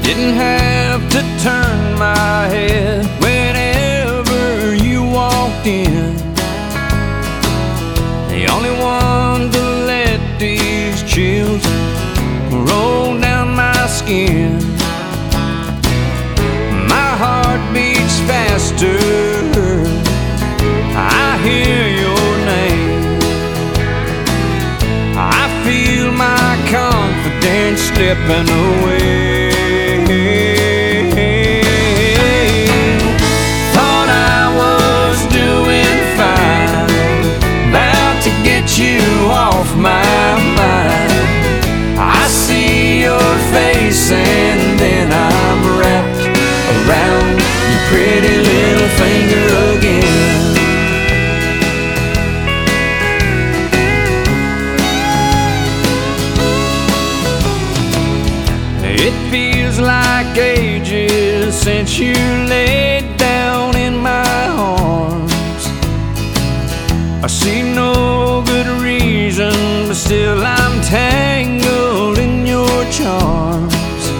Didn't have to turn my head whenever you walked in. The only one to let these chills roll down my skin. My heart beats faster, I hear your name. I feel my confidence slipping away. Thought I was doing fine, about to get you off my mind. I see your face and then I'm wrapped around your pretty little finger again. It feels like ages since you laid down in my arms. I see no good reason, but still I'm tangled in your charms.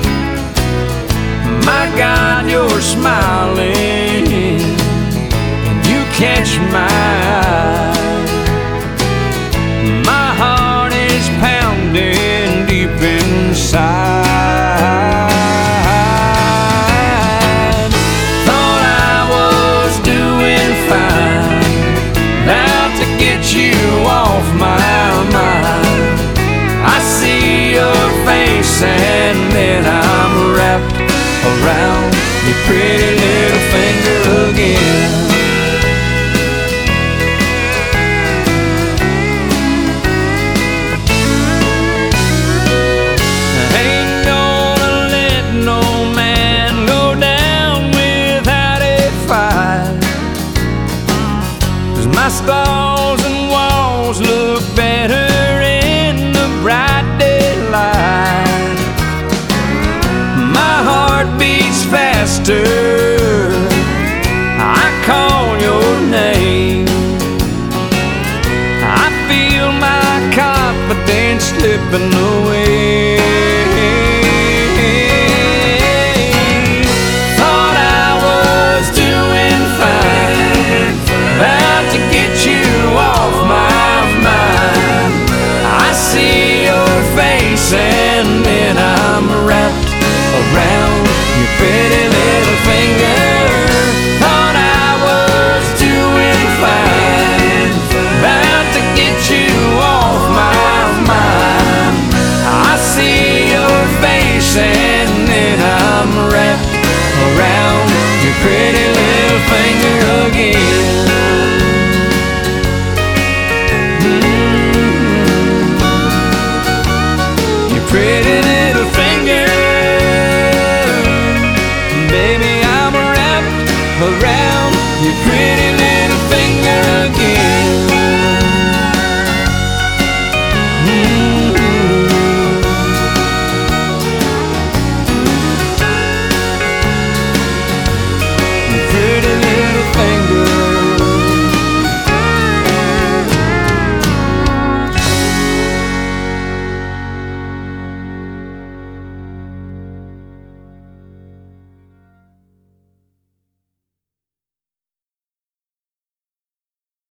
My God, you're smiling and you catch my eye. My heart is pounding deep inside. Thought I was doing fine, about to get you off my mind. I see your face and then I'm wrapped around your pretty little finger again. Ain't gonna let no man go down without a fight, 'cause my stalls and walls look better in the bright daylight. My heart beats faster, I call your name. I feel my confidence slipping away. Thought I was doing fine, about to get you off my mind. I see your face and then I'm wrapped around your pretty little finger. Thought I was doing fine, about to get you off my mind. I see your face and then I'm wrapped around your pretty little finger again. Your pretty